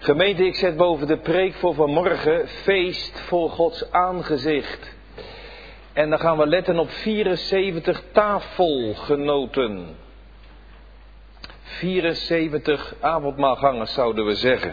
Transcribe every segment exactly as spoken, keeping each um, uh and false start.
Gemeente, ik zet boven de preek voor vanmorgen feest voor Gods aangezicht. En dan gaan we letten op vierenzeventig tafelgenoten. vierenzeventig avondmaalgangers zouden we zeggen.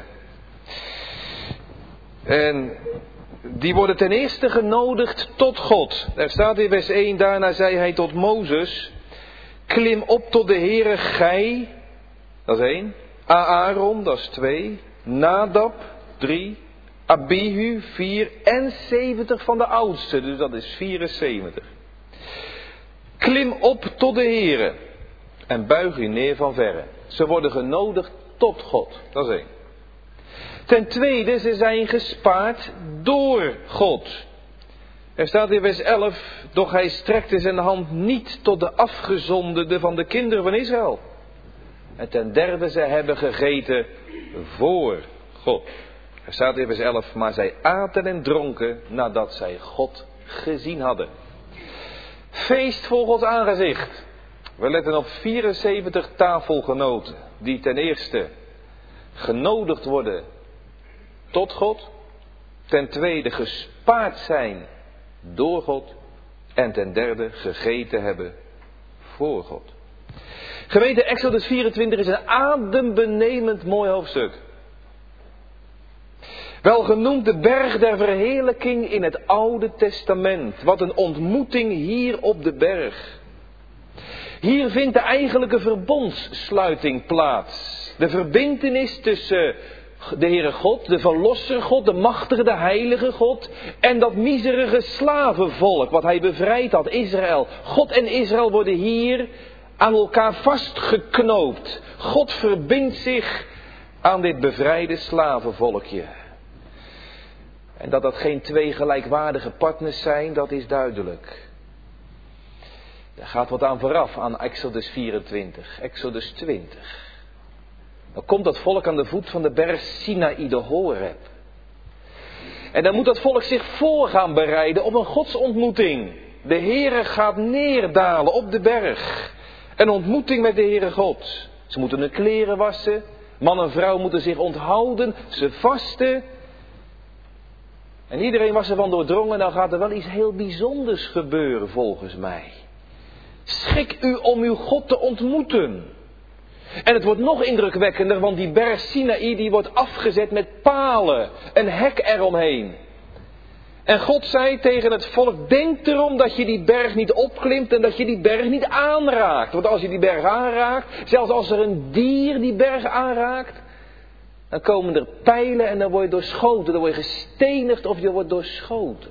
En die worden ten eerste genodigd tot God. Er staat in vers één, daarna zei hij tot Mozes: klim op tot de Heere, gij, dat is één. Aaron, dat is twee. Nadab, drie. Abihu, vier. En zeventig van de oudsten, dus dat is vierenzeventig. Klim op tot de Heere en buig u neer van verre. Ze worden genodigd tot God, dat is één. Ten tweede, ze zijn gespaard door God. Er staat in vers elf, doch hij strekte zijn hand niet tot de afgezondenen van de kinderen van Israël. En ten derde, ze hebben gegeten voor God. Er staat in vers elf, maar zij aten en dronken nadat zij God gezien hadden. Feest voor Gods aangezicht. We letten op vierenzeventig tafelgenoten die ten eerste genodigd worden tot God. Ten tweede gespaard zijn door God. En ten derde gegeten hebben voor God. Gemeente, Exodus vierentwintig is een adembenemend mooi hoofdstuk. Wel genoemd de berg der verheerlijking in het Oude Testament. Wat een ontmoeting hier op de berg. Hier vindt de eigenlijke verbondssluiting plaats. De verbintenis tussen de Heere God, de Verlosser God, de machtige, de heilige God. En dat miserige slavenvolk wat hij bevrijd had, Israël. God en Israël worden hier aan elkaar vastgeknoopt. God verbindt zich aan dit bevrijde slavenvolkje. En dat dat geen twee gelijkwaardige partners zijn, dat is duidelijk. Daar gaat wat aan vooraf aan Exodus vierentwintig, Exodus twintig. Dan komt dat volk aan de voet van de berg Sinaï, de Horeb. En dan moet dat volk zich voor gaan bereiden op een godsontmoeting. De Heere gaat neerdalen op de berg. Een ontmoeting met de Heere God. Ze moeten hun kleren wassen. Man en vrouw moeten zich onthouden. Ze vasten. En iedereen was ervan doordrongen. Nou gaat er wel iets heel bijzonders gebeuren volgens mij. Schik u om uw God te ontmoeten. En het wordt nog indrukwekkender, want die berg Sinaï die wordt afgezet met palen. Een hek eromheen. En God zei tegen het volk, denk erom dat je die berg niet opklimt en dat je die berg niet aanraakt. Want als je die berg aanraakt, zelfs als er een dier die berg aanraakt, dan komen er pijlen en dan word je doorschoten. Dan word je gestenigd of je wordt doorschoten.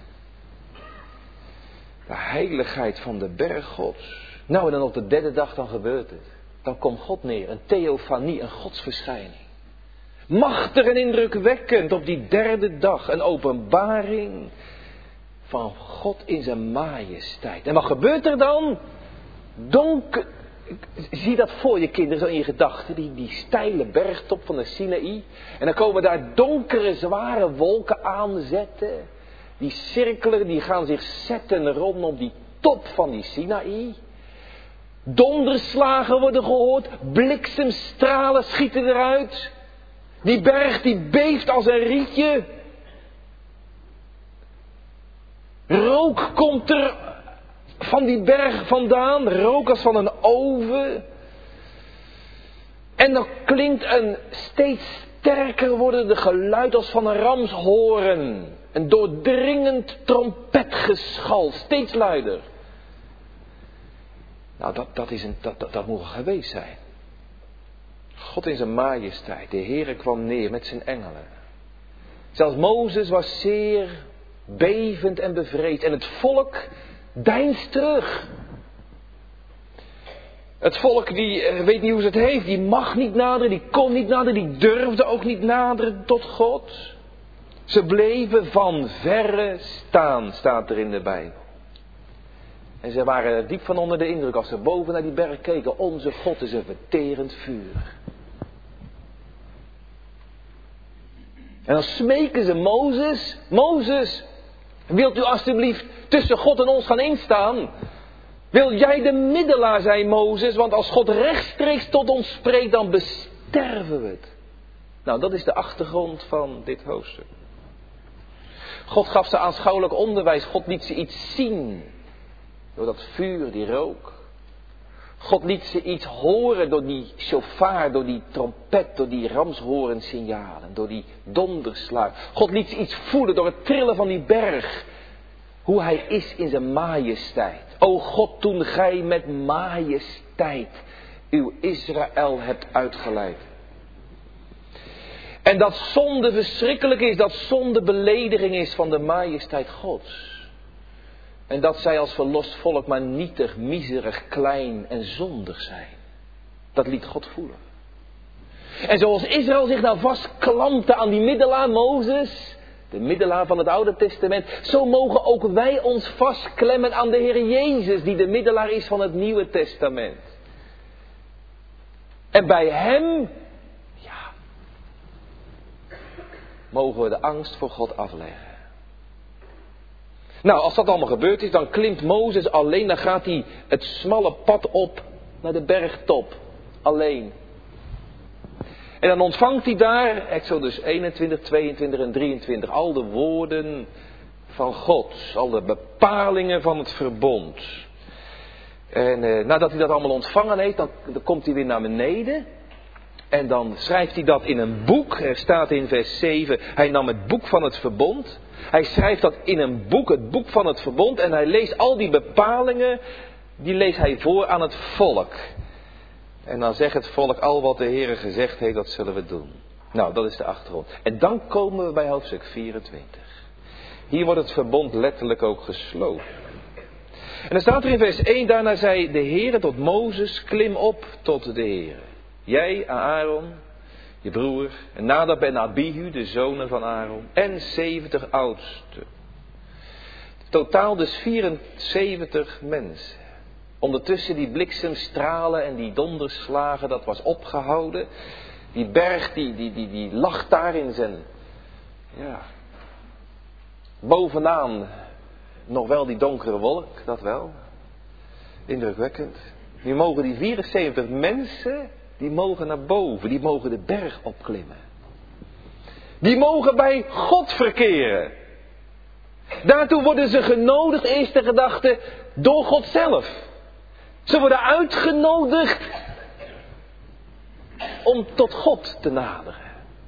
De heiligheid van de berg Gods. Nou, en dan op de derde dag dan gebeurt het. Dan komt God neer, een theofanie, een godsverschijning. Machtig en indrukwekkend op die derde dag, een openbaring van God in zijn majesteit. En wat gebeurt er dan? Donker, zie dat voor je kinderen zo in je gedachten, die, die steile bergtop van de Sinaï. En dan komen daar donkere, zware wolken aanzetten. Die cirkelen, die gaan zich zetten rondom die top van die Sinaï. Donderslagen worden gehoord, bliksemstralen schieten eruit. Die berg die beeft als een rietje. Rook komt er van die berg vandaan, rook als van een oven. En dan klinkt een steeds sterker wordende geluid als van een ramshoorn. Een doordringend trompetgeschal, steeds luider. Nou, dat, dat, is een, dat, dat, dat moet geweest zijn. God in zijn majesteit, de Heere kwam neer met zijn engelen. Zelfs Mozes was zeer bevend en bevreesd. En het volk deinst terug. Het volk die weet niet hoe ze het heeft, die mag niet naderen, die kon niet naderen, die durfde ook niet naderen tot God. Ze bleven van verre staan, staat er in de Bijbel. En ze waren er diep van onder de indruk als ze boven naar die berg keken. Onze God is een verterend vuur. En dan smeken ze Mozes. Mozes, wilt u alstublieft tussen God en ons gaan instaan? Wil jij de middelaar zijn, Mozes? Want als God rechtstreeks tot ons spreekt, dan besterven we het. Nou, dat is de achtergrond van dit hoofdstuk. God gaf ze aanschouwelijk onderwijs. God liet ze iets zien. Door dat vuur, die rook. God liet ze iets horen door die shofar, door die trompet, door die ramshorensignalen, door die donderslag. God liet ze iets voelen door het trillen van die berg. Hoe hij is in zijn majesteit. O God, toen gij met majesteit uw Israël hebt uitgeleid. En dat zonde verschrikkelijk is, dat zonde belediging is van de majesteit Gods. En dat zij als verlost volk maar nietig, miserig, klein en zondig zijn. Dat liet God voelen. En zoals Israël zich nou vastklampte aan die middelaar Mozes, de middelaar van het Oude Testament, zo mogen ook wij ons vastklemmen aan de Heer Jezus, die de middelaar is van het Nieuwe Testament. En bij hem, ja, mogen we de angst voor God afleggen. Nou, als dat allemaal gebeurd is, dan klimt Mozes alleen, dan gaat hij het smalle pad op naar de bergtop. Alleen. En dan ontvangt hij daar, Exodus eenentwintig, tweeëntwintig en drieëntwintig, al de woorden van God. Al de bepalingen van het verbond. En eh, nadat hij dat allemaal ontvangen heeft, dan, dan komt hij weer naar beneden. En dan schrijft hij dat in een boek. Er staat in vers zeven, hij nam het boek van het verbond. Hij schrijft dat in een boek, het boek van het verbond. En hij leest al die bepalingen, die leest hij voor aan het volk. En dan zegt het volk, al wat de Heer gezegd heeft, dat zullen we doen. Nou, dat is de achtergrond. En dan komen we bij hoofdstuk vierentwintig. Hier wordt het verbond letterlijk ook gesloten. En dan staat er in vers één, daarna zei de Heer tot Mozes, klim op tot de Heer. Jij, Aaron, je broer, en Nadab en Abihu, de zonen van Aaron, en zeventig oudsten. Totaal dus vierenzeventig mensen. Ondertussen die bliksemstralen en die donderslagen, dat was opgehouden. Die berg, die, die, die, die lag daar in zijn, ja, bovenaan nog wel die donkere wolk, dat wel. Indrukwekkend. Nu mogen die vierenzeventig mensen, die mogen naar boven, die mogen de berg opklimmen. Die mogen bij God verkeren. Daartoe worden ze genodigd, eerste gedachte, door God zelf. Ze worden uitgenodigd om tot God te naderen.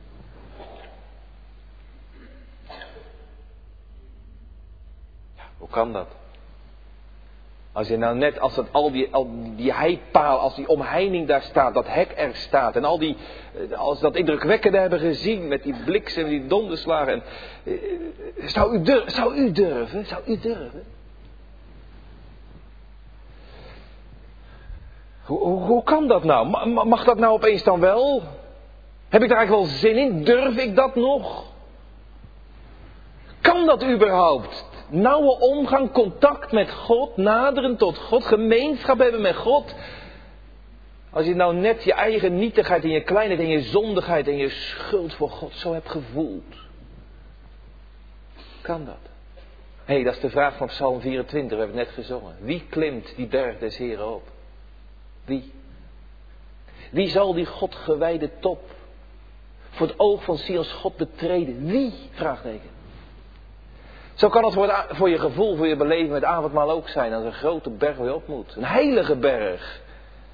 Ja, hoe kan dat? Als je nou net, als dat al die, al die heipaal, als die omheining daar staat, dat hek er staat. En al die, als dat indrukwekkende hebben gezien met die bliksem, die donderslagen. En, zou, u durven, zou u durven? Zou u durven? Hoe, hoe, hoe kan dat nou? Mag dat nou opeens dan wel? Heb ik daar eigenlijk wel zin in? Durf ik dat nog? Kan dat überhaupt? Nauwe omgang, contact met God, naderen tot God, gemeenschap hebben met God. Als je nou net je eigen nietigheid en je kleinheid en je zondigheid en je schuld voor God zo hebt gevoeld. Kan dat? Hé, hey, dat is de vraag van Psalm vierentwintig, we hebben het net gezongen. Wie klimt die berg des Heren op? Wie? Wie zal die God gewijde top voor het oog van Sions God betreden? Wie? Vraagteken. Zo kan het voor, het, voor je gevoel, voor je beleving met avondmaal ook zijn. Als een grote berg waar je op moet. Een heilige berg.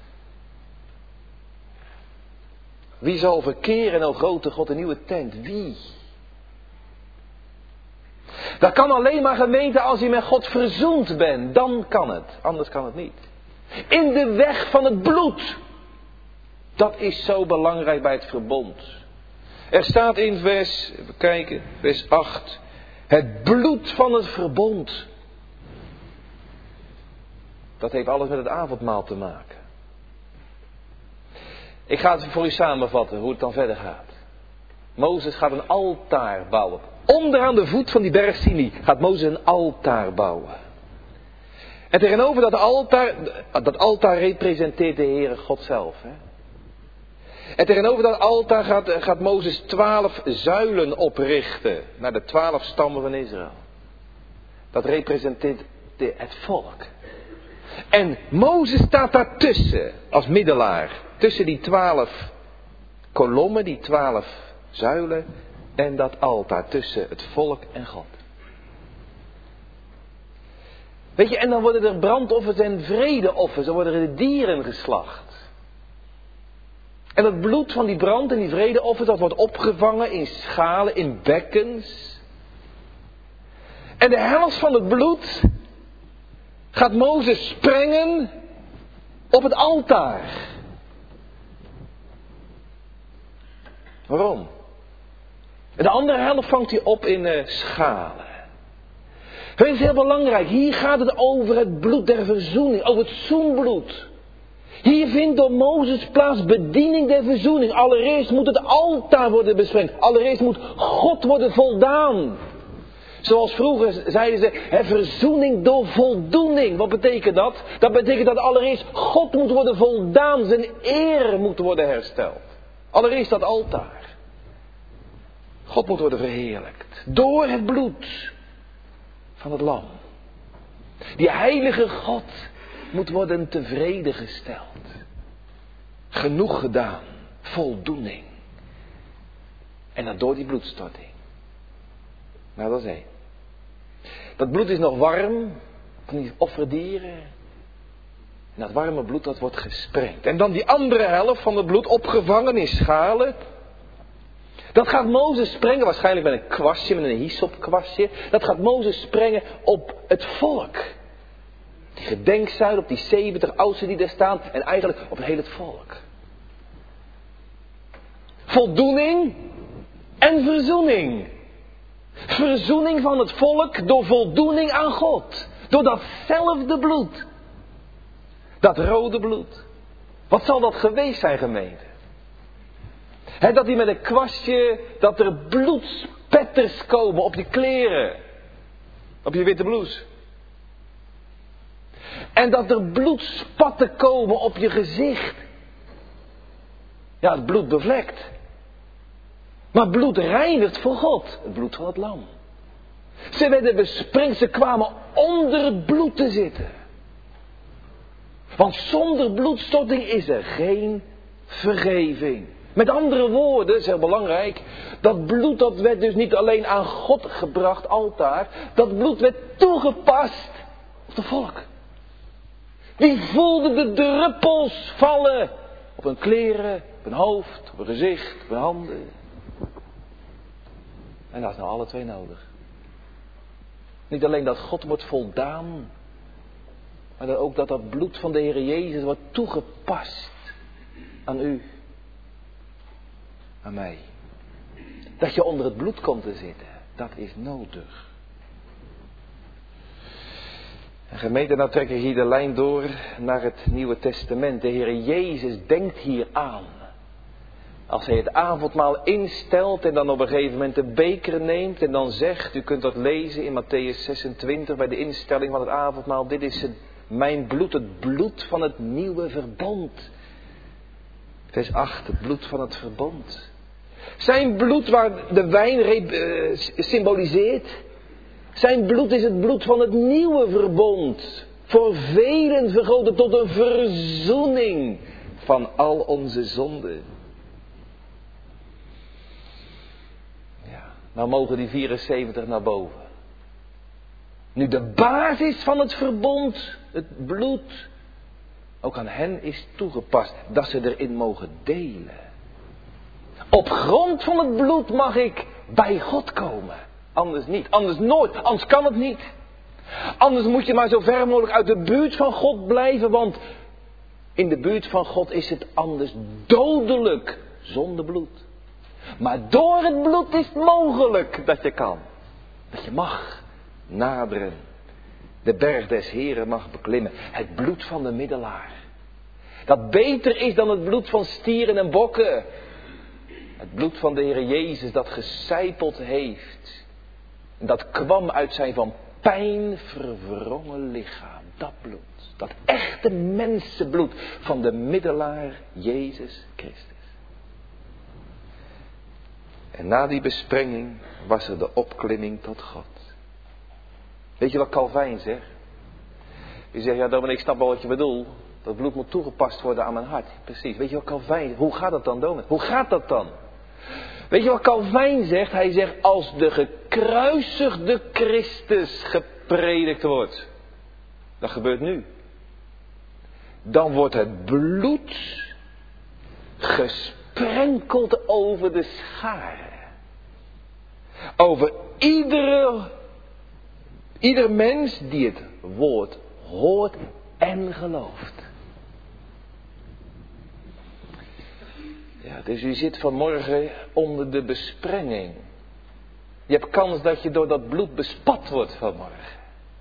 Wie zal verkeren, o grote God, een nieuwe tent? Wie? Dat kan alleen maar, gemeente, als je met God verzoend bent. Dan kan het. Anders kan het niet. In de weg van het bloed. Dat is zo belangrijk bij het verbond. Er staat in vers, even kijken, vers acht. Het bloed van het verbond. Dat heeft alles met het avondmaal te maken. Ik ga het voor u samenvatten hoe het dan verder gaat. Mozes gaat een altaar bouwen. Onderaan de voet van die berg Sinai gaat Mozes een altaar bouwen. En tegenover dat altaar, dat altaar representeert de Heere God zelf. Hè? En tegenover dat altaar gaat, gaat Mozes twaalf zuilen oprichten. Naar de twaalf stammen van Israël. Dat representeert de, het volk. En Mozes staat daartussen als middelaar. Tussen die twaalf kolommen, die twaalf zuilen en dat altaar tussen het volk en God. Weet je, en dan worden er brandoffers en vredeoffers, dan worden er de dieren geslacht. En het bloed van die brand- en die vredeoffers, dat wordt opgevangen in schalen, in bekkens. En de helft van het bloed gaat Mozes sprengen op het altaar. Waarom? En de andere helft vangt hij op in uh, schalen. Het is heel belangrijk. Hier gaat het over het bloed der verzoening. Over het zoenbloed. Hier vindt door Mozes plaats bediening der verzoening. Allereerst moet het altaar worden besprengd. Allereerst moet God worden voldaan. Zoals vroeger zeiden ze, hè, verzoening door voldoening. Wat betekent dat? Dat betekent dat allereerst God moet worden voldaan. Zijn eer moet worden hersteld. Allereerst dat altaar. God moet worden verheerlijkt. Door het bloed van het lam. Die heilige God moet worden tevreden gesteld. Genoeg gedaan. Voldoening. En dat door die bloedstorting. Nou, dat is één. Dat bloed is nog warm. Van die offerdieren. En dat warme bloed dat wordt gesprengd. En dan die andere helft van het bloed opgevangen in schalen. Dat gaat Mozes sprengen, waarschijnlijk met een kwastje, met een hyssopkwastje. Dat gaat Mozes sprengen op het volk. Die gedenkzuil, op die zeventig oudsten die daar staan. En eigenlijk op heel het volk. Voldoening en verzoening. Verzoening van het volk door voldoening aan God. Door datzelfde bloed. Dat rode bloed. Wat zal dat geweest zijn, gemeente? He, dat hij met een kwastje, dat er bloedspetters komen op je kleren. Op je witte blouse. En dat er bloedspatten komen op je gezicht. Ja, het bloed bevlekt. Maar bloed reinigt voor God. Het bloed van het lam. Ze werden besprengd, ze kwamen onder het bloed te zitten. Want zonder bloedstorting is er geen vergeving. Met andere woorden, is heel belangrijk, dat bloed dat werd dus niet alleen aan God gebracht, altaar. Dat bloed werd toegepast op het volk. Die voelden de druppels vallen op hun kleren, op hun hoofd, op hun gezicht, op hun handen. En dat is nou alle twee nodig. Niet alleen dat God wordt voldaan, maar dat ook dat dat bloed van de Heer Jezus wordt toegepast aan u. Aan mij. Dat je onder het bloed komt te zitten. Dat is nodig. En gemeente, nou trek ik hier de lijn door naar het Nieuwe Testament. De Heer Jezus denkt hier aan. Als hij het avondmaal instelt en dan op een gegeven moment de beker neemt en dan zegt, u kunt dat lezen in Matthäus zesentwintig bij de instelling van het avondmaal. Dit is het, mijn bloed, het bloed van het nieuwe verbond. Vers acht, het bloed van het verbond. Zijn bloed waar de wijn uh, symboliseert. Zijn bloed is het bloed van het nieuwe verbond. Voor velen vergoten tot een verzoening van al onze zonden. Ja, nou mogen die vierenzeventig naar boven. Nu de basis van het verbond, het bloed, ook aan hen is toegepast. Dat ze erin mogen delen. Op grond van het bloed mag ik bij God komen. Anders niet. Anders nooit. Anders kan het niet. Anders moet je maar zo ver mogelijk uit de buurt van God blijven. Want in de buurt van God is het anders dodelijk. Zonder bloed. Maar door het bloed is het mogelijk dat je kan. Dat je mag naderen. De berg des Heren mag beklimmen. Het bloed van de middelaar. Dat beter is dan het bloed van stieren en bokken. Het bloed van de Heer Jezus dat gesijpeld heeft. En dat kwam uit zijn van pijn verwrongen lichaam. Dat bloed. Dat echte mensenbloed van de middelaar Jezus Christus. En na die besprenging was er de opklimming tot God. Weet je wat Calvijn zegt? Die zegt, ja Dominee, ik snap wel wat je bedoelt. Dat bloed moet toegepast worden aan mijn hart. Precies. Weet je wat Calvijn, hoe gaat dat dan, Dominee? Hoe gaat dat dan? Weet je wat Calvijn zegt? Hij zegt, als de gekruisigde Christus gepredikt wordt. Dat gebeurt nu. Dan wordt het bloed gesprenkeld over de scharen. Over iedere, ieder mens die het woord hoort en gelooft. Ja, dus u zit vanmorgen onder de besprenging. Je hebt kans dat je door dat bloed bespat wordt vanmorgen.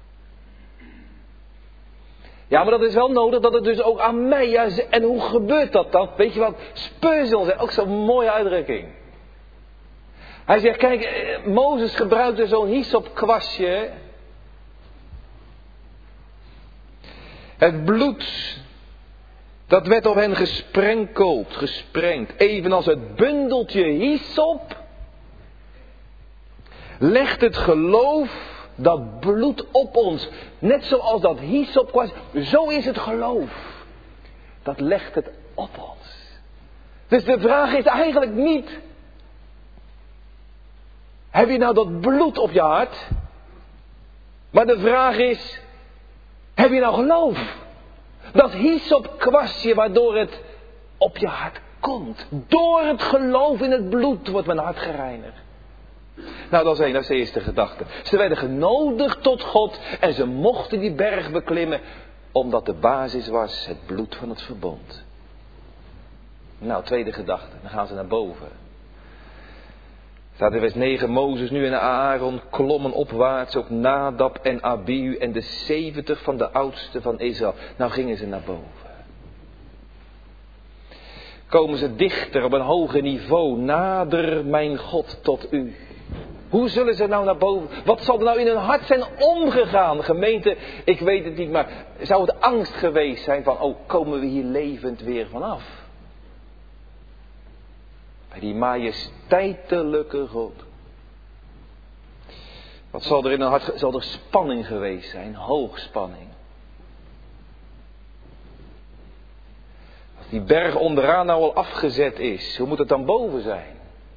Ja, maar dat is wel nodig dat het dus ook aan mij... Ja, en hoe gebeurt dat dan? Weet je wat? Spurgeon zegt ook zo'n mooie uitdrukking. Hij zegt, kijk, Mozes gebruikte zo'n hyssopkwastje. Het bloed, dat werd op hen gesprenkeld, gesprengd. Evenals het bundeltje hyssop legt het geloof dat bloed op ons. Net zoals dat hyssopkwastje. Zo is het geloof. Dat legt het op ons. Dus de vraag is eigenlijk niet... Heb je nou dat bloed op je hart? Maar de vraag is... Heb je nou geloof? Dat hyssopkwastje waardoor het op je hart komt. Door het geloof in het bloed wordt mijn hart gereinigd. Nou, dat is één, dat is de eerste gedachte. Ze werden genodigd tot God en ze mochten die berg beklimmen. Omdat de basis was het bloed van het verbond. Nou, tweede gedachte, dan gaan ze naar boven. Staat in vers negen, Mozes nu en Aaron klommen opwaarts, ook Nadab en Abihu en de zeventig van de oudsten van Israël. Nou gingen ze naar boven. Komen ze dichter op een hoger niveau, nader mijn God tot u. Hoe zullen ze nou naar boven? Wat zal er nou in hun hart zijn omgegaan? Gemeente, ik weet het niet, maar zou het angst geweest zijn van, oh, komen we hier levend weer vanaf? Bij die majesteitelijke God. Wat zal er in hun hart, zal er spanning geweest zijn, hoogspanning. Als die berg onderaan nou al afgezet is, hoe moet het dan boven zijn?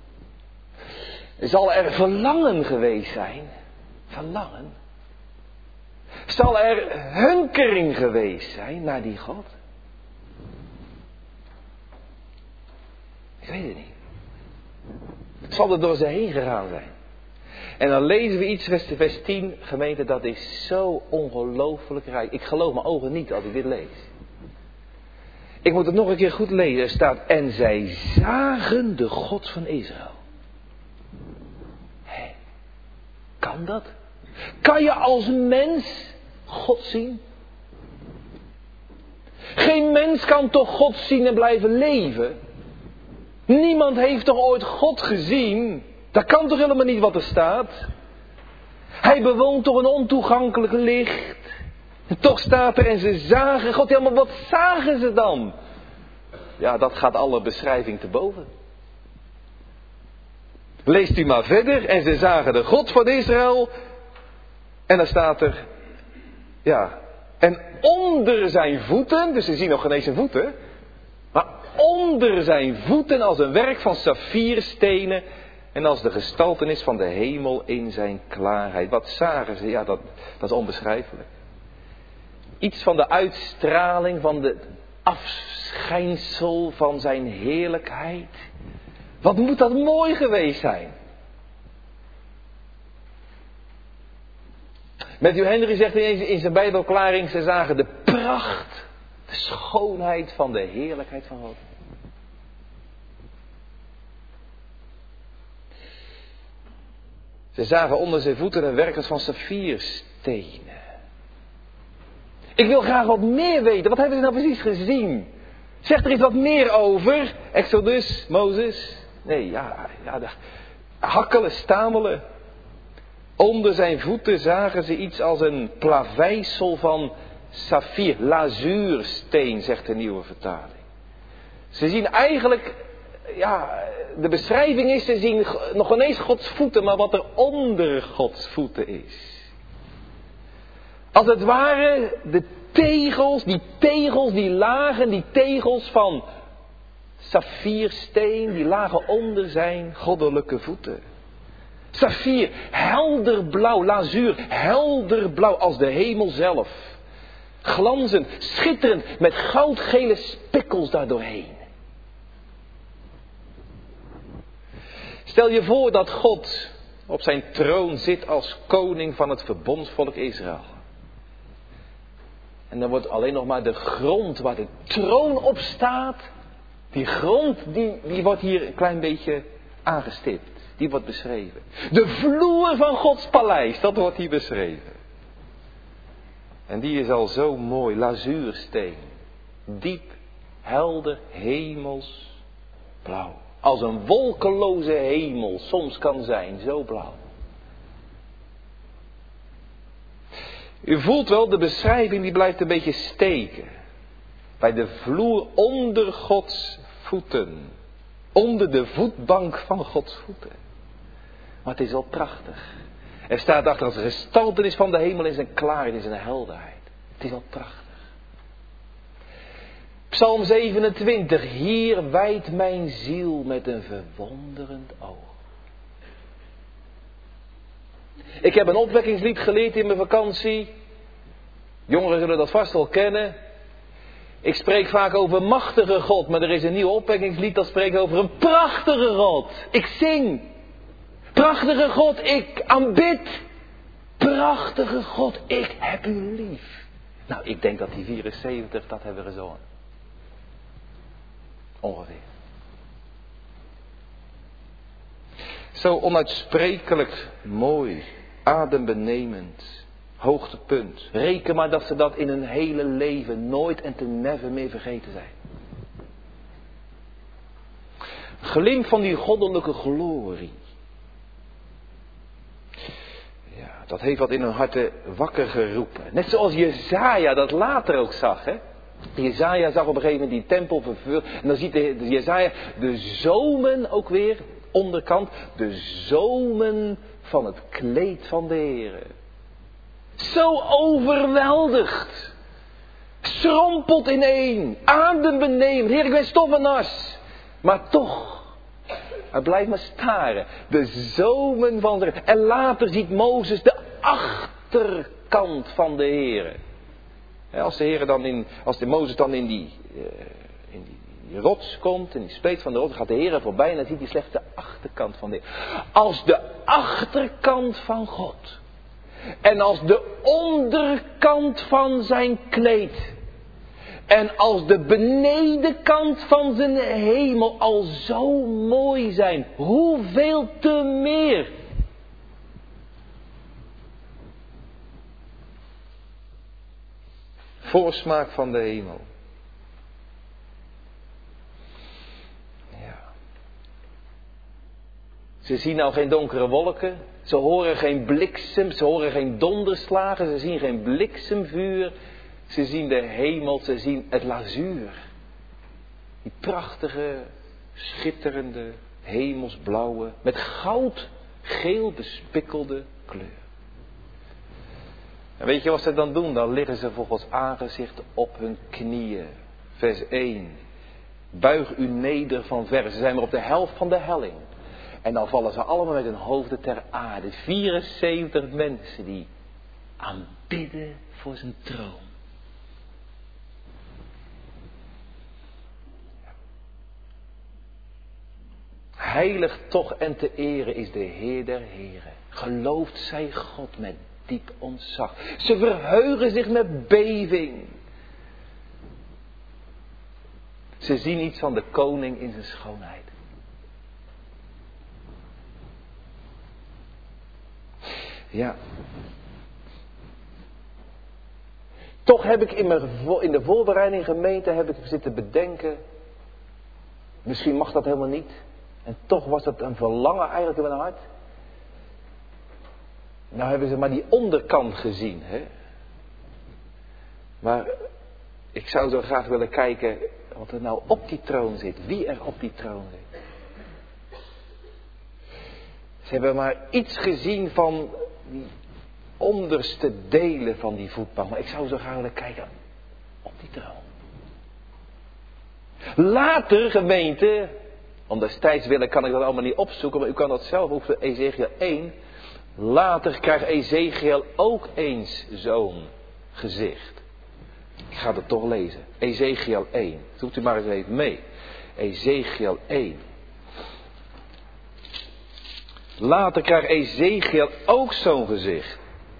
Zal er verlangen geweest zijn? Verlangen? Zal er hunkering geweest zijn naar die God? Ik weet het niet. Zal er door ze heen gegaan zijn? En dan lezen we iets, vers tien, gemeente, dat is zo ongelooflijk rijk. Ik geloof mijn ogen niet als ik dit lees. Ik moet het nog een keer goed lezen. Er staat, en zij zagen de God van Israël. Hé, kan dat? Kan je als mens God zien? Geen mens kan toch God zien en blijven leven? Niemand heeft toch ooit God gezien? Dat kan toch helemaal niet wat er staat? Hij bewoont toch een ontoegankelijk licht. En toch staat er en ze zagen God. Ja, maar wat zagen ze dan? Ja, dat gaat alle beschrijving te boven. Leest u maar verder. En ze zagen de God van Israël. En dan staat er... Ja. En onder zijn voeten. Dus ze zien nog geen eens zijn voeten. Maar onder zijn voeten als een werk van saffierstenen. En als de gestaltenis van de hemel in zijn klaarheid. Wat zagen ze? Ja, dat, dat is onbeschrijfelijk. Iets van de uitstraling, van de afschijnsel van zijn heerlijkheid. Wat moet dat mooi geweest zijn? Matthew Henry zegt ineens in zijn Bijbelklaring, ze zagen de pracht, de schoonheid van de heerlijkheid van God. Ze zagen onder zijn voeten een werk als van saffierstenen. Ik wil graag wat meer weten. Wat hebben ze nou precies gezien? Zegt er iets wat meer over? Exodus, Mozes? Nee, ja, ja de hakkelen, stamelen. Onder zijn voeten zagen ze iets als een plaveisel van saffier, lazuursteen, zegt de nieuwe vertaling. Ze zien eigenlijk, ja, de beschrijving is, ze zien nog ineens Gods voeten, maar wat er onder Gods voeten is. Als het ware de tegels, die tegels, die lagen, die tegels van saffiersteen, die lagen onder zijn goddelijke voeten. Saffier, helder blauw, lazuur, helder blauw als de hemel zelf. Glanzend, schitterend, met goudgele spikkels daardoorheen. Stel je voor dat God op zijn troon zit als koning van het verbondsvolk Israël. En dan wordt alleen nog maar de grond waar de troon op staat, die grond die, die wordt hier een klein beetje aangestipt. Die wordt beschreven. De vloer van Gods paleis, dat wordt hier beschreven. En die is al zo mooi, lazuursteen. Diep, helder, hemels, blauw. Als een wolkeloze hemel soms kan zijn, zo blauw. U voelt wel, de beschrijving die blijft een beetje steken. Bij de vloer onder Gods voeten. Onder de voetbank van Gods voeten. Maar het is wel prachtig. Er staat achter als gestaltenis van de hemel in zijn klaarheid, in zijn helderheid. Het is wel prachtig. Psalm zevenentwintig. Hier wijdt mijn ziel met een verwonderend oog. Ik heb een opwekkingslied geleerd in mijn vakantie. Jongeren zullen dat vast wel kennen. Ik spreek vaak over machtige God, maar er is een nieuw opwekkingslied dat spreekt over een prachtige God. Ik zing. Prachtige God, ik aanbid. Prachtige God, ik heb u lief. Nou, ik denk dat die vierenzeventig dat hebben gezongen. Ongeveer. Zo onuitsprekelijk mooi, adembenemend, hoogtepunt. Reken maar dat ze dat in hun hele leven nooit en te never meer vergeten zijn. Glimp van die goddelijke glorie. Ja, dat heeft wat in hun harten wakker geroepen. Net zoals Jesaja dat later ook zag, hè. Jesaja zag op een gegeven moment die tempel vervuld. En dan ziet de, de Jesaja de zomen ook weer, onderkant. De zomen van het kleed van de Heere. Zo overweldigd. Schrompelt ineen. Adembenemend. Heer, ik ben stof en as. Maar toch. Hij blijft maar staren. De zomen van de... En later ziet Mozes de achterkant van de Heere. Als de Heere dan in... Als de Mozes dan in die... Uh, in die die rots komt, in die spleet van de rots, gaat de Heere voorbij en dan ziet hij slechts de achterkant van de Heer. Als de achterkant van God. En als de onderkant van zijn kleed. En als de benedenkant van zijn hemel al zo mooi zijn. Hoeveel te meer. Voorsmaak van de hemel. Ze zien nou geen donkere wolken. Ze horen geen bliksem. Ze horen geen donderslagen. Ze zien geen bliksemvuur. Ze zien de hemel. Ze zien het lazuur. Die prachtige, schitterende, hemelsblauwe, met goudgeel bespikkelde kleur. En weet je wat ze dan doen? Dan liggen ze voor Gods aangezicht op hun knieën. Vers één. Buig u neder van verre. Ze zijn maar op de helft van de helling. En dan vallen ze allemaal met hun hoofden ter aarde. vierenzeventig mensen die aanbidden voor zijn troon. Heilig toch en te ere is de Heer der Heren. Gelooft zij God met diep ontzag. Ze verheugen zich met beving. Ze zien iets van de koning in zijn schoonheid. Ja. Toch heb ik in, mijn, in de voorbereiding gemeente heb ik zitten bedenken. Misschien mag dat helemaal niet. En toch was het een verlangen eigenlijk in mijn hart. Nou hebben ze maar die onderkant gezien. Hè? Maar ik zou zo graag willen kijken wat er nou op die troon zit. Wie er op die troon zit. Ze hebben maar iets gezien van die onderste delen van die voetbank. Maar ik zou zo graag willen kijken op die troon. Later, gemeente, om destijds willen kan ik dat allemaal niet opzoeken, maar u kan dat zelf op Ezechiel één. Later krijgt Ezechiel ook eens zo'n gezicht. Ik ga het toch lezen. Ezechiel één. Zoekt u maar eens even mee. Ezechiel één. Later krijgt Ezechiel ook zo'n gezicht.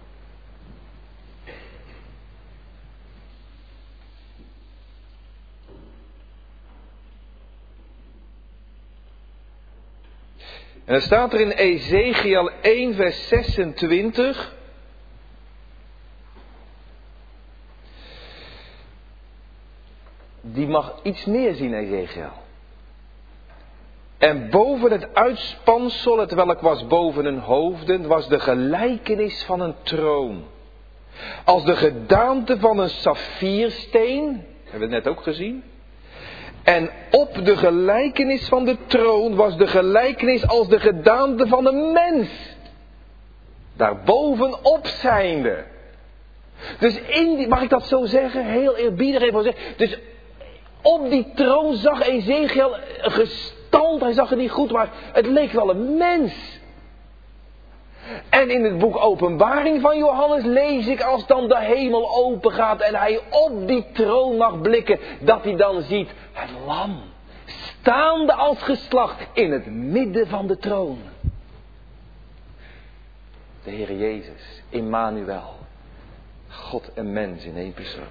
En dan staat er in Ezechiel één vers zesentwintig. Die mag iets meer zien, Ezechiel. En boven het uitspansel, het welk was boven hun hoofden, was de gelijkenis van een troon. Als de gedaante van een saffiersteen, hebben we het net ook gezien. En op de gelijkenis van de troon was de gelijkenis als de gedaante van een mens. Daarbovenop zijnde. Dus in die, mag ik dat zo zeggen? Heel eerbiedig even zeggen. Dus op die troon zag Ezechiel een gestalte. Hij zag het niet goed, maar het leek wel een mens. En in het boek Openbaring van Johannes lees ik, als dan de hemel open gaat en hij op die troon mag blikken, dat hij dan ziet het lam, staande als geslacht in het midden van de troon. De Heer Jezus, Immanuel, God en mens in één persoon.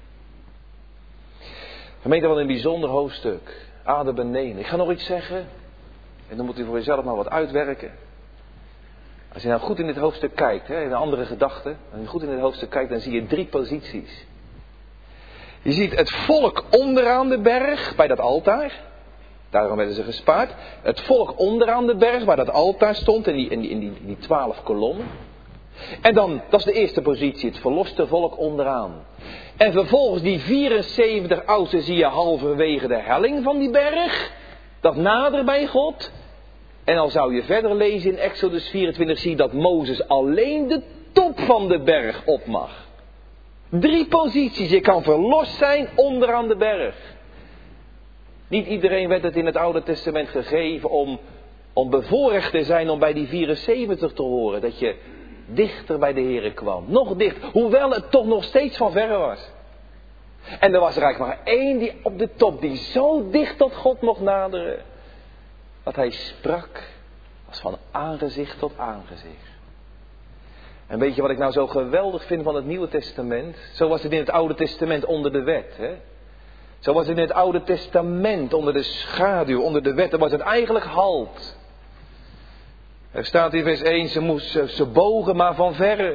Gemeente, wat een bijzonder hoofdstuk. Ader beneden. Ik ga nog iets zeggen. En dan moet u voor uzelf maar wat uitwerken. Als je nou goed in dit hoofdstuk kijkt, hè, in een andere gedachte. Als je goed in dit hoofdstuk kijkt, dan zie je drie posities. Je ziet het volk onderaan de berg, bij dat altaar. Daarom werden ze gespaard. Het volk onderaan de berg, waar dat altaar stond, in die, in die, in die, die twaalf kolommen. En dan, dat is de eerste positie, het verloste volk onderaan. En vervolgens die vierenzeventig oudsten zie je halverwege de helling van die berg. Dat nader bij God. En dan zou je verder lezen in Exodus vierentwintig, zie je dat Mozes alleen de top van de berg op mag. Drie posities, je kan verlost zijn onderaan de berg. Niet iedereen werd het in het Oude Testament gegeven om, om bevoorrecht te zijn om bij die vierenzeventig te horen. Dat je dichter bij de Here kwam. Nog dicht, hoewel het toch nog steeds van verre was. En er was er eigenlijk maar één die op de top, die zo dicht tot God mocht naderen. Dat hij sprak als van aangezicht tot aangezicht. En weet je wat ik nou zo geweldig vind van het Nieuwe Testament? Zo was het in het Oude Testament onder de wet. Hè? Zo was het in het Oude Testament onder de schaduw, onder de wet. Dan was het eigenlijk halt. Er staat in vers één, ze, moest, ze bogen maar van verre.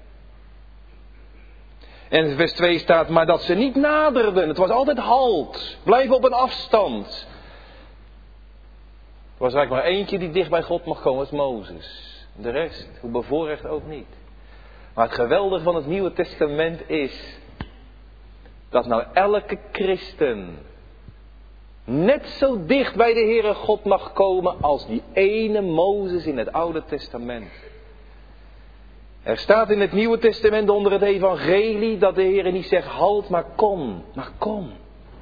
En in vers twee staat, maar dat ze niet naderden. Het was altijd halt. Blijf op een afstand. Er was eigenlijk maar eentje die dicht bij God mag komen, dat is Mozes. De rest, hoe bevoorrecht ook niet. Maar het geweldige van het Nieuwe Testament is dat nou elke christen net zo dicht bij de Heere God mag komen als die ene Mozes in het Oude Testament. Er staat in het Nieuwe Testament onder het evangelie dat de Heere niet zegt halt, maar kom, maar kom.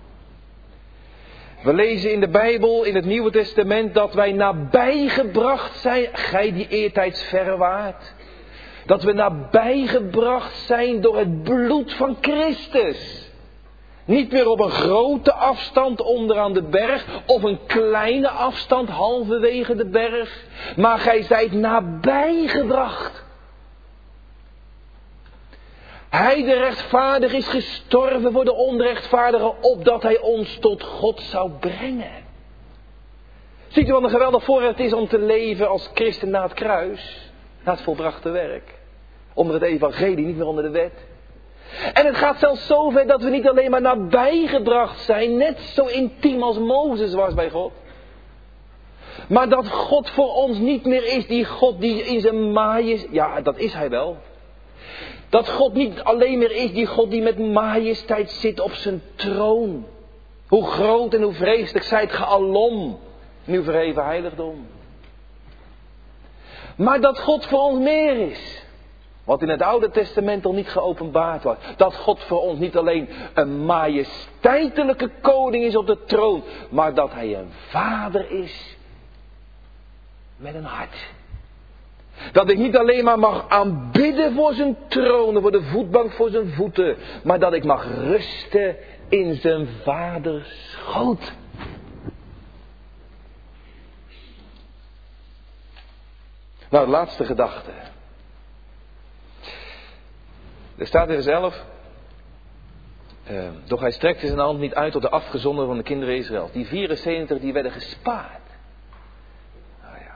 We lezen in de Bijbel, in het Nieuwe Testament, dat wij nabijgebracht zijn, gij die eertijds verre waart. Dat we nabijgebracht zijn door het bloed van Christus. Niet meer op een grote afstand onderaan de berg, of een kleine afstand halverwege de berg. Maar gij zijt nabijgebracht. Hij, de rechtvaardige, is gestorven voor de onrechtvaardige, opdat hij ons tot God zou brengen. Ziet u wat een geweldig voorrecht is om te leven als christen na het kruis, na het volbrachte werk. Onder het evangelie, niet meer onder de wet. En het gaat zelfs zo ver dat we niet alleen maar nabijgebracht zijn, net zo intiem als Mozes was bij God. Maar dat God voor ons niet meer is die God die in zijn majesteit, ja dat is hij wel. Dat God niet alleen meer is die God die met majesteit zit op zijn troon. Hoe groot en hoe vreselijk zijt ge alom in uw verheven heiligdom. Maar dat God voor ons meer is. Wat in het Oude Testament al niet geopenbaard was. Dat God voor ons niet alleen een majesteitelijke koning is op de troon. Maar dat hij een vader is met een hart. Dat ik niet alleen maar mag aanbidden voor zijn troon, voor de voetbank voor zijn voeten. Maar dat ik mag rusten in zijn vaders schoot. Nou, de laatste gedachte. Er staat in vers elf. Uh, doch hij strekte zijn hand niet uit tot de afgezonderen van de kinderen Israël. Die vierenzeventig die werden gespaard. Nou ja.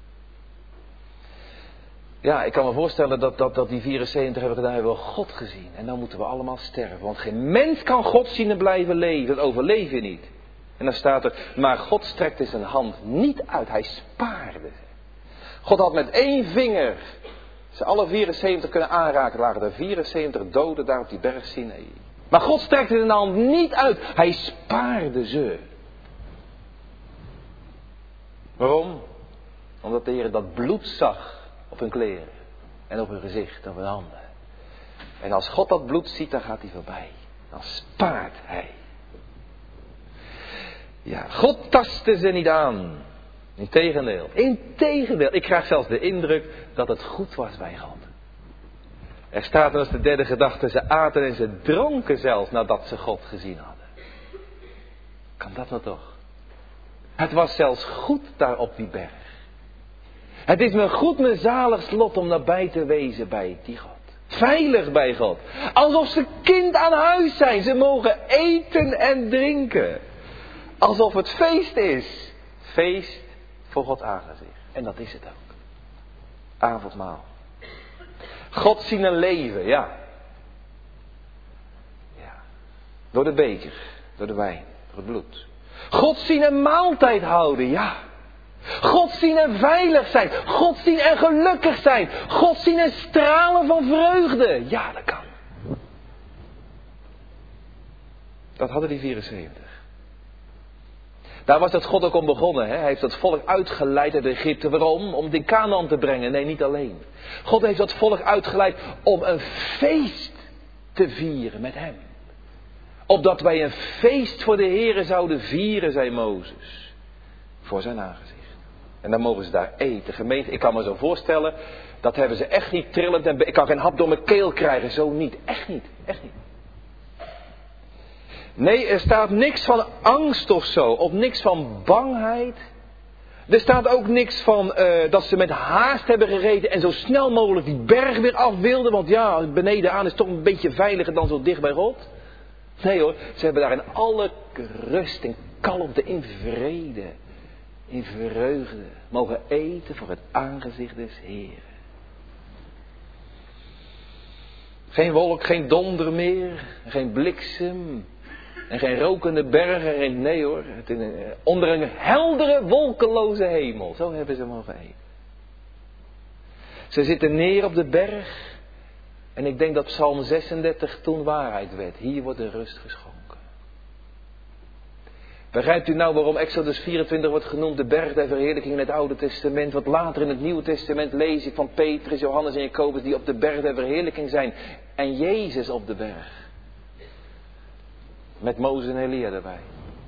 Ja, ik kan me voorstellen dat, dat, dat die vierenzeventig hebben gedaan, hebben we God gezien. En dan moeten we allemaal sterven. Want geen mens kan God zien en blijven leven. Dat overleef je niet. En dan staat er, maar God strekte zijn hand niet uit. Hij spaarde. God had met één vinger ze alle vierenzeventig kunnen aanraken. Er lagen er vierenzeventig doden daar op die berg Sinai. Maar God strekte zijn hand niet uit. Hij spaarde ze. Waarom? Omdat de Heer dat bloed zag op hun kleren. En op hun gezicht en op hun handen. En als God dat bloed ziet, dan gaat hij voorbij. Dan spaart hij. Ja, God tastte ze niet aan. Integendeel. Integendeel. Ik krijg zelfs de indruk dat het goed was bij God. Er staat als de derde gedachte, ze aten en ze dronken zelfs nadat ze God gezien hadden. Kan dat nou toch? Het was zelfs goed daar op die berg. Het is me goed, me zalig lot om nabij te wezen bij die God. Veilig bij God. Alsof ze kind aan huis zijn. Ze mogen eten en drinken. Alsof het feest is. Feest voor God aangezicht. En dat is het ook. Avondmaal. God zien een leven, ja. ja. Door de beker, door de wijn, door het bloed. God zien een maaltijd houden, ja. God zien en veilig zijn. God zien en gelukkig zijn. God zien en stralen van vreugde. Ja, dat kan. Dat hadden die vierenzeventig. Daar was dat God ook om begonnen. Hè? Hij heeft dat volk uitgeleid uit Egypte. Waarom? Om het in Canaan te brengen. Nee, niet alleen. God heeft dat volk uitgeleid om een feest te vieren met hem. Opdat wij een feest voor de Heere zouden vieren, zei Mozes. Voor zijn aangezicht. En dan mogen ze daar eten. Gemeente, ik kan me zo voorstellen. Dat hebben ze echt niet trillend. En ik kan geen hap door mijn keel krijgen. Zo niet. Echt niet. Echt niet. Nee, er staat niks van angst of zo. Of niks van bangheid. Er staat ook niks van uh, dat ze met haast hebben gereden. En zo snel mogelijk die berg weer af wilden. Want ja, beneden aan is toch een beetje veiliger dan zo dicht bij God. Nee hoor, ze hebben daar in alle rust en kalmte, in vrede, in vreugde mogen eten voor het aangezicht des Heeren. Geen wolk, geen donder meer, geen bliksem en geen rokende bergen. Geen, nee hoor, het in, onder een heldere, wolkeloze hemel. Zo hebben ze mogen eten. Ze zitten neer op de berg. En ik denk dat Psalm zesendertig toen waarheid werd. Hier wordt de rust geschonken. Begrijpt u nou waarom Exodus vierentwintig wordt genoemd de berg der verheerlijking in het Oude Testament? Wat later in het Nieuwe Testament lees ik van Petrus, Johannes en Jacobus die op de berg der verheerlijking zijn. En Jezus op de berg. Met Mozes en Elia erbij.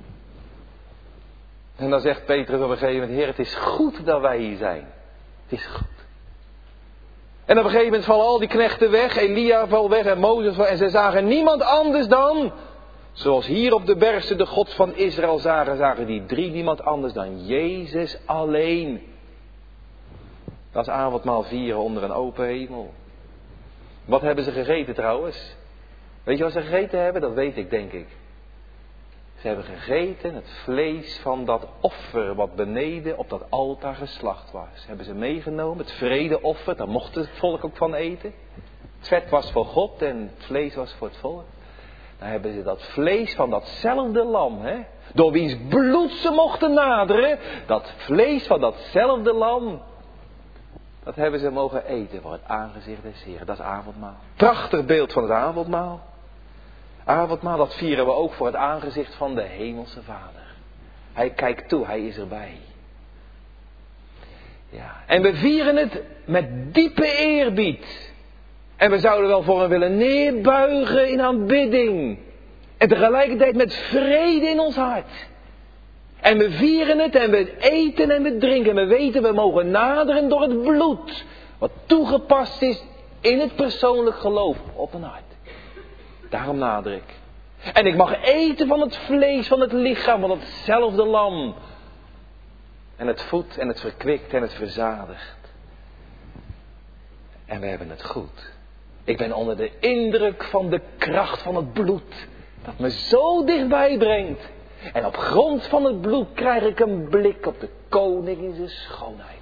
En dan zegt Petrus op een gegeven moment, Heer, het is goed dat wij hier zijn. Het is goed. En op een gegeven moment vallen al die knechten weg. Elia valt weg en Mozes weg. En ze zagen niemand anders dan. Zoals hier op de berg ze de God van Israël zagen. Zagen die drie niemand anders dan Jezus alleen. Dat is avondmaal vieren onder een open hemel. Wat hebben ze gegeten trouwens? Weet je wat ze gegeten hebben? Dat weet ik denk ik. Ze hebben gegeten het vlees van dat offer wat beneden op dat altaar geslacht was. Hebben ze meegenomen, het vredeoffer, daar mocht het volk ook van eten. Het vet was voor God en het vlees was voor het volk. Dan hebben ze dat vlees van datzelfde lam, hè, door wiens bloed ze mochten naderen. Dat vlees van datzelfde lam, dat hebben ze mogen eten voor het aangezicht des Heren. Dat is avondmaal. Prachtig beeld van het avondmaal. Avondmaal, dat vieren we ook voor het aangezicht van de Hemelse Vader. Hij kijkt toe, hij is erbij. Ja. En we vieren het met diepe eerbied. En we zouden wel voor hem willen neerbuigen in aanbidding. En tegelijkertijd met vrede in ons hart. En we vieren het en we eten en we drinken. En we weten we mogen naderen door het bloed. Wat toegepast is in het persoonlijk geloof op een hart. Daarom nader ik. En ik mag eten van het vlees van het lichaam van hetzelfde lam. En het voedt en het verkwikt en het verzadigt. En we hebben het goed. Ik ben onder de indruk van de kracht van het bloed. Dat me zo dichtbij brengt. En op grond van het bloed krijg ik een blik op de koning in zijn schoonheid.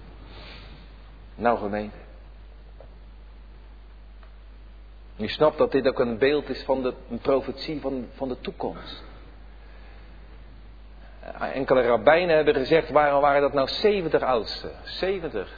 Nou gemeente. U snapt dat dit ook een beeld is van de een profetie van, van de toekomst. Enkele rabbijnen hebben gezegd, waarom waren dat nou zeventig oudsten? zeventig.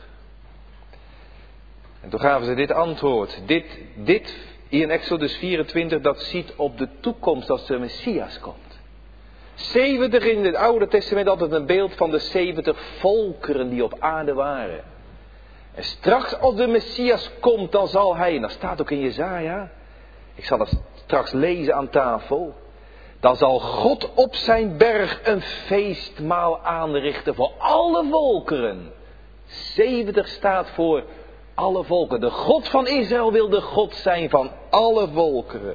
En toen gaven ze dit antwoord. Dit, dit hier in Exodus vierentwintig, dat ziet op de toekomst als de Messias komt. zeventig in het Oude Testament altijd een beeld van de zeventig volkeren die op aarde waren. En straks als de Messias komt, dan zal hij, en dat staat ook in Jesaja, ik zal het straks lezen aan tafel, dan zal God op zijn berg een feestmaal aanrichten voor alle volkeren. zeventig staat voor alle volken. De God van Israël wil de God zijn van alle volkeren.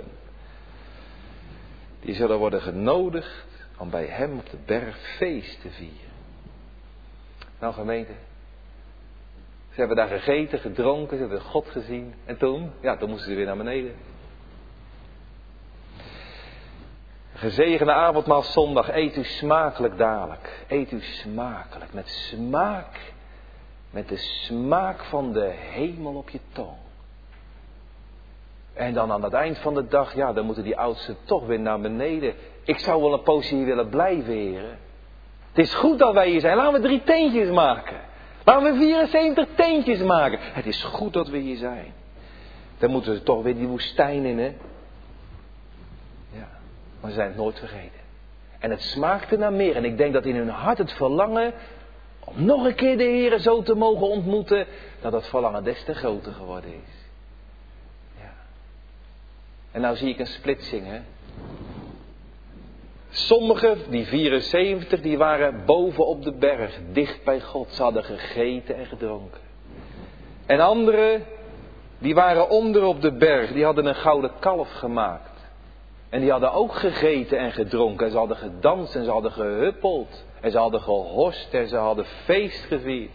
Die zullen worden genodigd om bij hem op de berg feest te vieren. Nou gemeente, ze hebben daar gegeten, gedronken, ze hebben God gezien. En toen, ja, toen moesten ze weer naar beneden. Gezegende avondmaal zondag, eet u smakelijk dadelijk. Eet u smakelijk, met smaak, met de smaak van de hemel op je tong. En dan aan het eind van de dag, ja, dan moeten die oudsten toch weer naar beneden. Ik zou wel een poosje hier willen blijven, heren. Het is goed dat wij hier zijn, laten we drie teentjes maken. Laten we vierenzeventig teentjes maken. Het is goed dat we hier zijn. Dan moeten we toch weer die woestijn in, hè. Ja, maar ze zijn het nooit vergeten. En het smaakte naar meer. En ik denk dat in hun hart het verlangen om nog een keer de Heere zo te mogen ontmoeten, dat dat verlangen des te groter geworden is. Ja. En nou zie ik een splitsing, hè. Sommigen, die vierenzeventig, die waren boven op de berg, dicht bij God. Ze hadden gegeten en gedronken. En anderen, die waren onder op de berg, die hadden een gouden kalf gemaakt. En die hadden ook gegeten en gedronken. En ze hadden gedanst en ze hadden gehuppeld. En ze hadden gehorst en ze hadden feest gevierd.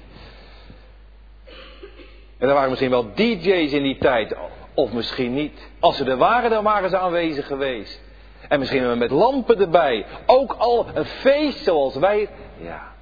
En er waren misschien wel D J's in die tijd. Of misschien niet. Als ze er waren, dan waren ze aanwezig geweest. En misschien met lampen erbij. Ook al een feest zoals wij. Ja.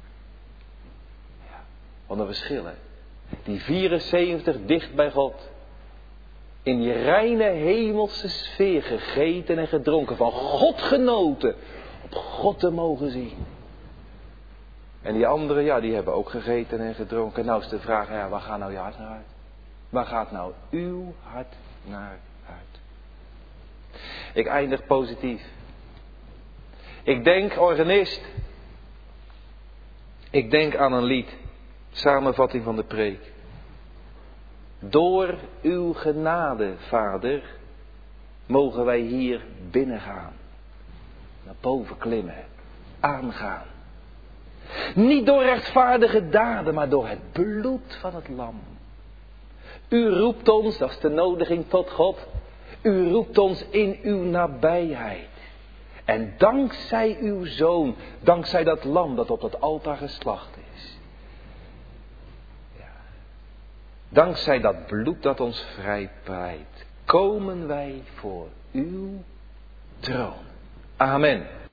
Ja. Wat een verschil, hè. Die vierenzeventig dicht bij God. In die reine hemelse sfeer gegeten en gedronken. Van God genoten. Op God te mogen zien. En die anderen, ja, die hebben ook gegeten en gedronken. Nou is de vraag, ja, waar gaat nou je hart naar uit? Waar gaat nou uw hart naar uit? Ik eindig positief. Ik denk, organist. Ik denk aan een lied. Samenvatting van de preek. Door uw genade, Vader, mogen wij hier binnengaan. Naar boven klimmen. Aangaan. Niet door rechtvaardige daden, maar door het bloed van het lam. U roept ons, dat is de nodiging tot God. U roept ons in uw nabijheid. En dankzij uw zoon, dankzij dat lam dat op dat altaar geslacht is. Ja. Dankzij dat bloed dat ons vrijpleit, komen wij voor uw troon. Amen.